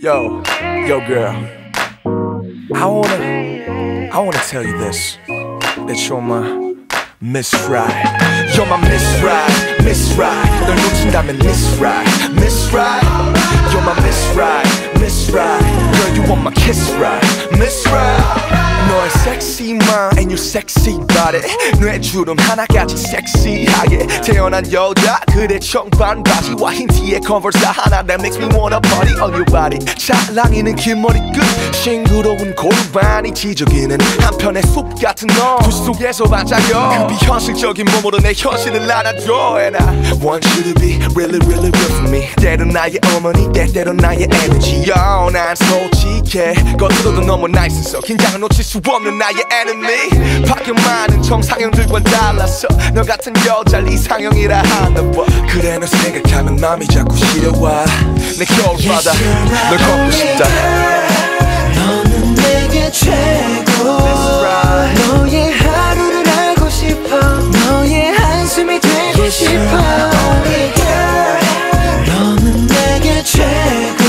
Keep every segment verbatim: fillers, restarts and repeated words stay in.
Yo, yo girl, I wanna, I wanna tell you this, that you're my Miss Right. You're my Miss Right, Miss Right. 널 놓친다면 Miss Right, Miss Right. You're my Miss Right, Miss Right. Girl, you want my kiss right, Miss Right. 너의 sexy mind and your sexy body, 뇌주름 하나같이 섹시하게 태어난 여자, 그대 청반 바지와 흰 티에 컨버스 하나 that makes me wanna party on your body. 찰랑이는 긴 머리끝, 싱그러운 골반이 지저귀는 한편의 숲 같은 너, 그 속에서 반짝여. 그 비현실적인 몸으로 내 현실을 안아줘. And I want you to be really really real for me. 때론 나의 어머니, 때때론 나의 에너지. Yo, 난 솔직해, 겉으로도 너무 나이스해서 긴장을 놓칠 수 없는 나의 enemy. 밖에 많은 정상형들과 달라서 너 같은 여자를 이상형이라 하나 봐. 그래 너 생각하면 맘이 자꾸 시려와. 내 겨울바다 널 걷고 싶다. 너는 내게 최고. 너의 하루를 알고 싶어. 너의 한숨이 되고 싶어. 너는 내게 최고.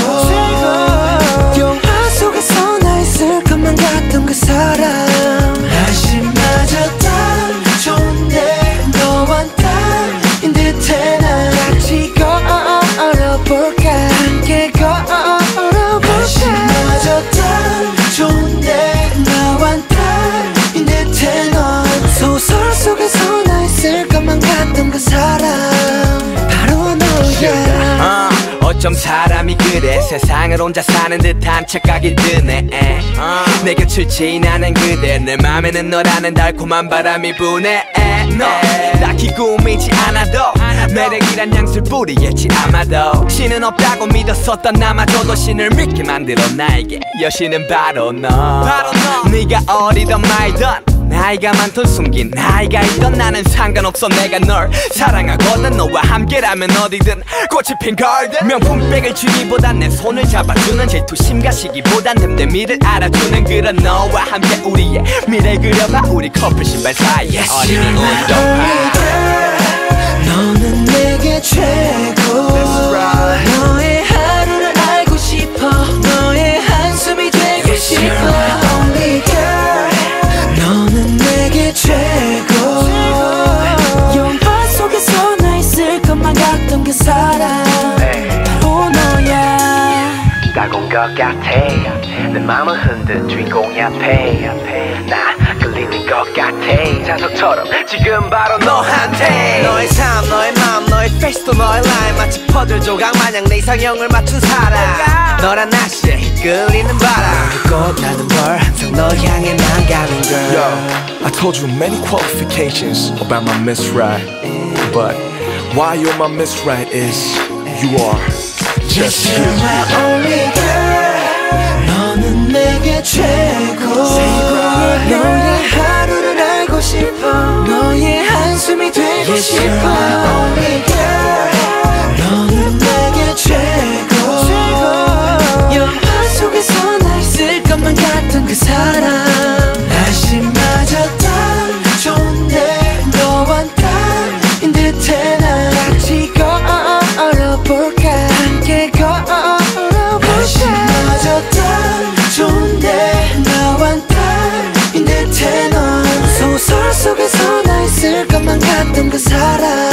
영화 속에서 나 있을 것만 같던 그 사람. 날씨마저 딱 좋은데 너와 딱인 듯해. 난 같이 걸어볼까. 함께 걸어볼까. 날씨마저 딱 좋은데 너와 딱인 듯해. 넌 소설 속에서 나 있을 것만 같던 그 사람 바로 너야. 어쩜 사람이 그래. 세상을 혼자 사는 듯한 착각이 드네. uh. 내 곁을 지나는 그대, 내 맘에는 너라는 달콤한 바람이 부네. 너 딱히 꾸미지 않아도 매력이란 향수를 뿌리겠지 아마도. 신은 없다고 믿었었던 나마저도 신을 믿게 만들어 나에게 여신은 바로 너. 바로 너. 네가 어리던 말던 나이가 많던 숨긴 나이가 있던 나는 상관없어. 내가 널 사랑하거든. 너와 함께라면 어디든 꽃이 핀 garden. 명품백을 주기보단 내 손을 잡아주는 질투심과 시기보단 댐댐이를 알아주는 그런 너와 함께 우리의 미래 그려봐. 우리 커플 신발 사이에 어린이 운동화. 너는 내게 최고. 너의 하루를 알고 싶어. 너의 한숨이 되고 싶어. Only girl. 너는 내게 최고. 영화 속에서 나 있을 것만 같던 그 사람 바로 너야. 따가운 것 같아. 내 맘을 흔든 주인공이 앞에 나 끌리는 것 같아. 자석처럼 지금 바로 너한테. 너의 삶, 너의 맘, 너의 페이스도 너의 라인, 마치 퍼즐 조각 마냥 내 이상형을 맞춘 사람. 너란 날씨에 이끌리는 바람. 꽃나는 벌 항상 너 향해 난 가는 girl. Yo, I told you many qualifications about my Miss Right, but why you're my Miss Right is you are just you. You're my only girl. 너는 내게 최고. 너의 하루를 알고 싶어. 너의 한숨이 되고 싶어. Only girl. 너는 내게 최고. 영화 속에서 나 있을 것만 같던 그 사람. 날씨마저 딱 좋은데 너와 딱인 듯해. 난 같이 걸어볼까. 함께 걸어볼까. 날씨마저 딱 좋은데 너와 딱인 듯해. 넌 소설 속에서 나 있을 것만 같던 그 사람